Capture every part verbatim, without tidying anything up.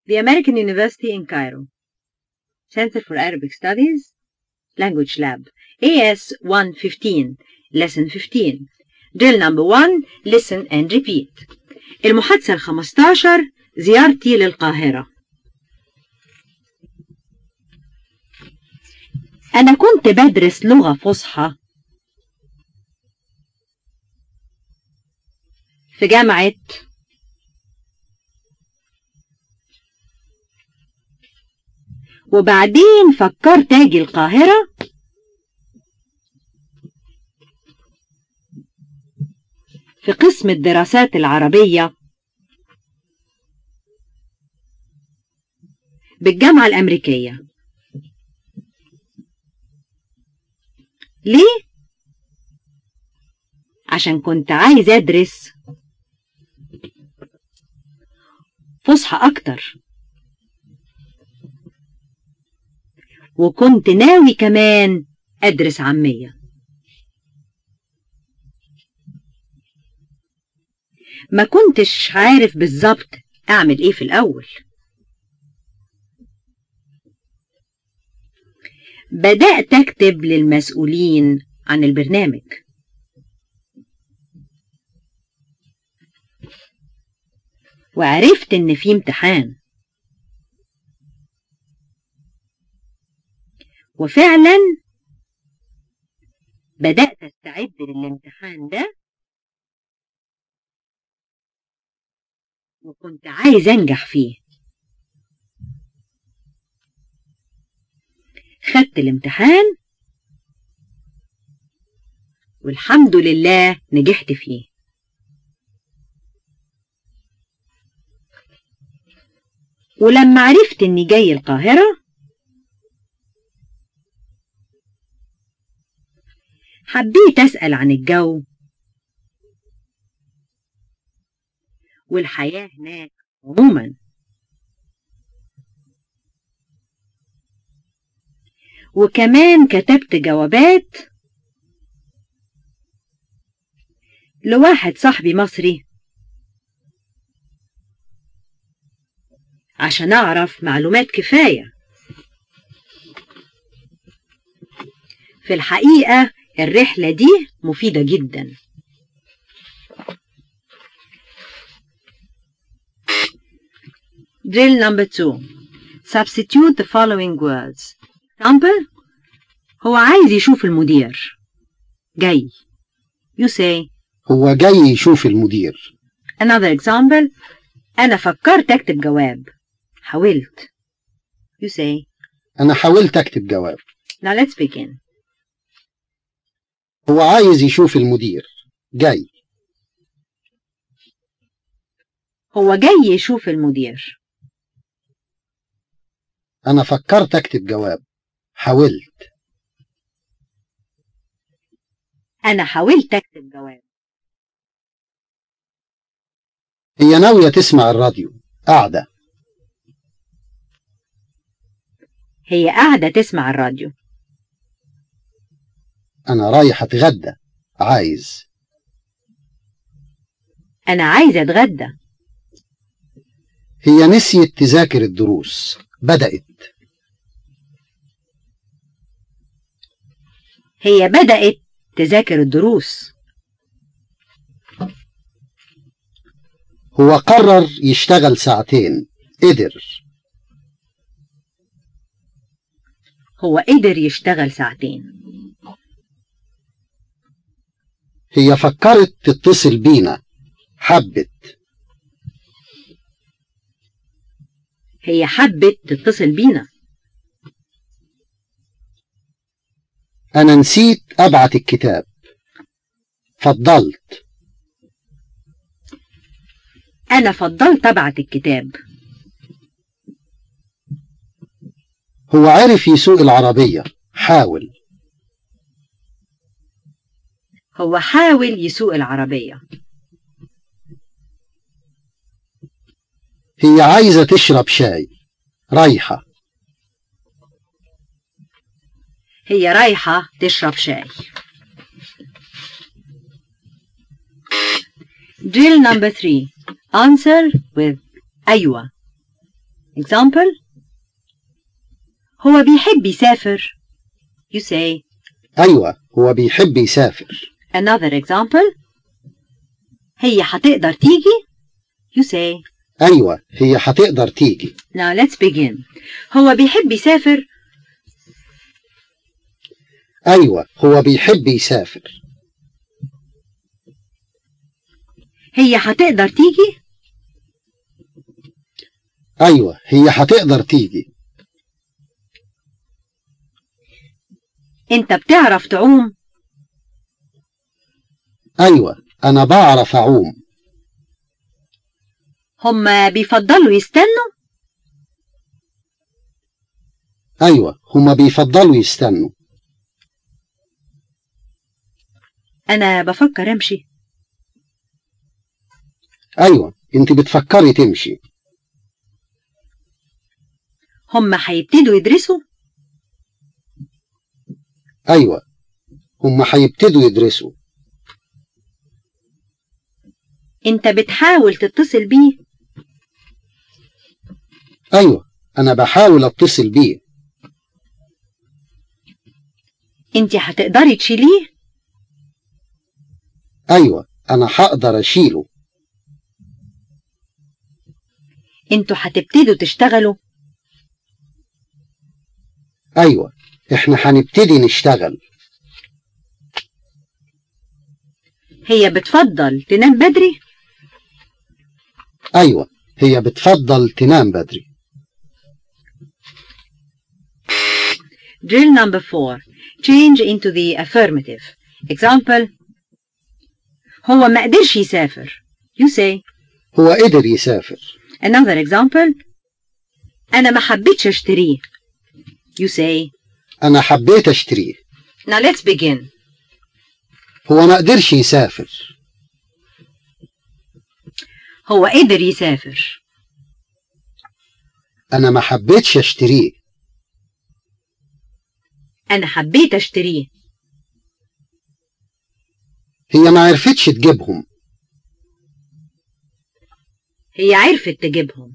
The American University in Cairo. Center for Arabic Studies. Language Lab. A S one fifteen. Lesson fifteen. Drill number one. Listen and repeat. المحادثة الخمستاشر. زيارتي للقاهرة. أنا كنت بدرس لغة فصحى في جامعة وبعدين فكرت أجي القاهرة في قسم الدراسات العربية بالجامعة الأمريكية. ليه؟ عشان كنت عايز أدرس فصحى أكتر، وكنت ناوي كمان أدرس عامية. ما كنتش عارف بالظبط أعمل إيه في الأول. بدأت أكتب للمسؤولين عن البرنامج. وعرفت إن في امتحان، وفعلا بدأت أستعد للامتحان ده، وكنت عايز أنجح فيه. خدت الامتحان والحمد لله نجحت فيه. ولما عرفت إني جاي القاهرة حبيت أسأل عن الجو والحياة هناك عموما، وكمان كتبت جوابات لواحد صاحبي مصري عشان أعرف معلومات كفاية. في الحقيقة الرحلة دي مفيدة جدا. Drill number two. Substitute the following words. Example. هو عايز يشوف المدير. جاي. You say. هو جاي يشوف المدير. Another example. أنا فكرت أكتب جواب. حاولت. You say. أنا حاولت أكتب جواب. Now let's begin. هو عايز يشوف المدير. جاي. هو جاي يشوف المدير. أنا فكرت أكتب جواب. حاولت. أنا حاولت أكتب جواب. هي ناوية تسمع الراديو. قاعدة. هي قاعدة تسمع الراديو. أنا رايح أتغدى. عايز. أنا عايز أتغدى. هي نسيت تذاكر الدروس. بدأت. هي بدأت تذاكر الدروس. هو قرر يشتغل ساعتين. قدر. هو قدر يشتغل ساعتين. هي فكرت تتصل بينا. حبت. هي حبت تتصل بينا. أنا نسيت أبعت الكتاب. فضلت. أنا فضلت أبعت الكتاب. هو عرف يسوق العربية. حاول. هو حاول يسوق العربية. هي عايزة تشرب شاي. رايحة. هي رايحة تشرب شاي. Drill number three. Answer with أيوة. Example: هو بيحب يسافر. You say أيوة هو بيحب يسافر. Another example: هي هتقدر تيجي. You say أيوة هي هتقدر تيجي. Now let's begin. هو بيحب يسافر. أيوة هو بيحب يسافر. هي هتقدر تيجي. أيوة هي هتقدر تيجي. أنت بتعرف تعوم. أيوة أنا بعرف أعوم. هما بيفضلوا يستنوا. أيوة هما بيفضلوا يستنوا. أنا بفكر أمشي. أيوة أنت بتفكري تمشي. هما هيبتدوا يدرسوا. أيوة هما هيبتدوا يدرسوا. أنت بتحاول تتصل بيه. أيوة أنا بحاول أتصل بيه. أنت هتقدري تشيليه. أيوة أنا هقدر أشيله. أنتوا هتبتدوا تشتغلوا. أيوة إحنا هنبتدي نشتغل. هي بتفضل تنام بدري. أيوة هي بتفضل تنام بدري. Drill number four. Change into the affirmative. Example: هو ما قدرش يسافر. You say هو قدر يسافر. Another example: أنا ما حبيتش أشتريه. You say أنا حبيت أشتريه. Now let's begin. هو ما قدرش يسافر. هو قدر يسافر. أنا ما حبيتش أشتريه. أنا حبيت أشتريه. هي ما عرفتش تجيبهم. هي عرفت تجيبهم.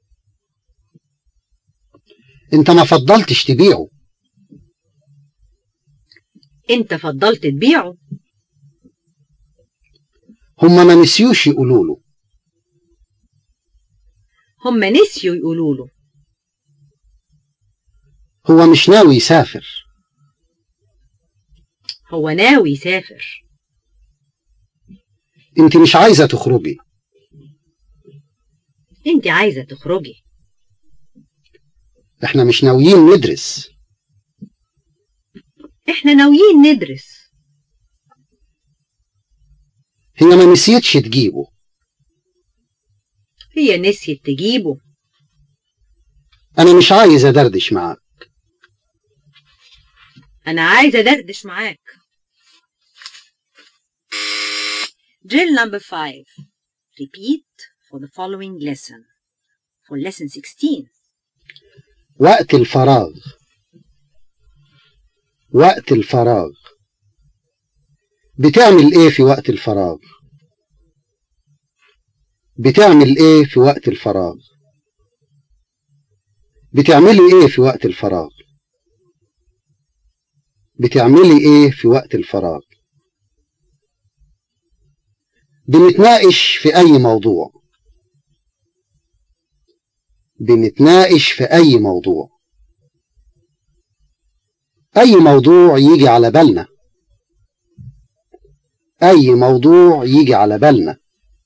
أنت ما فضلتش تبيعه. أنت فضلت تبيعه. هما ما نسيوش يقولوا له. هم نسيوا يقولوا له. هو مش ناوي يسافر. هو ناوي يسافر. أنت مش عايزة تخرجي. أنت عايزة تخرجي. إحنا مش ناويين ندرس. إحنا ناويين ندرس. هي ما نسيتش تجيبه. هي نسيت تجيبه. أنا مش عايزة أدردش معاك. أنا عايزة أدردش معاك. Drill number five. Repeat for the following lesson. For lesson sixteen. وقت الفراغ. وقت الفراغ. بتعمل إيه في وقت الفراغ؟ بتعمل إيه في وقت الفراغ؟ بتعملي إيه في وقت الفراغ؟ بتعملي إيه في وقت الفراغ؟ بنتناقش في أي موضوع. بنتناقش في أي موضوع. أي موضوع يجي على بالنا. أي موضوع يجي على بالنا.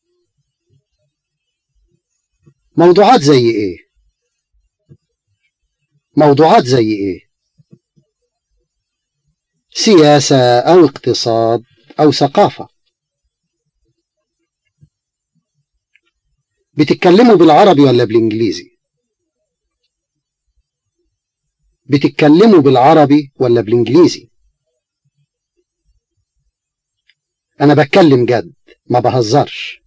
موضوعات زي إيه؟ موضوعات زي إيه؟ سياسة أو اقتصاد أو ثقافة. بتتكلموا بالعربي ولا بالإنجليزي؟ بتتكلموا بالعربي ولا بالإنجليزي؟ أنا بتكلم جد ما بهزرش.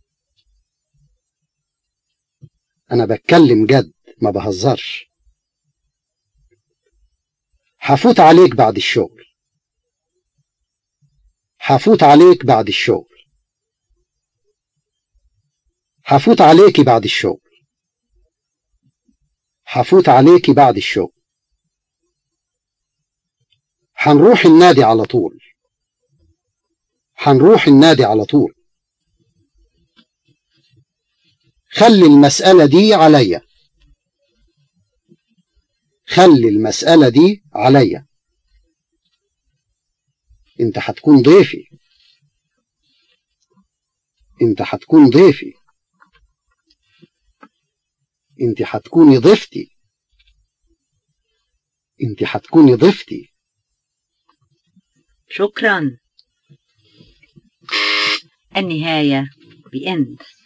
أنا بتكلم جد ما بهزرش. هفوت عليك بعد الشغل. هفوت عليك بعد الشغل. هفوت عليكي بعد الشغل. هفوت عليكي بعد الشغل. هنروح النادي على طول. هنروح النادي على طول. خلي المسألة دي عليا. خلي المسألة دي عليا. انت هتكون ضيفي. انت هتكون ضيفي. انت هتكوني ضيفتي. انت هتكوني ضيفتي. شكرا. النهاية. The end.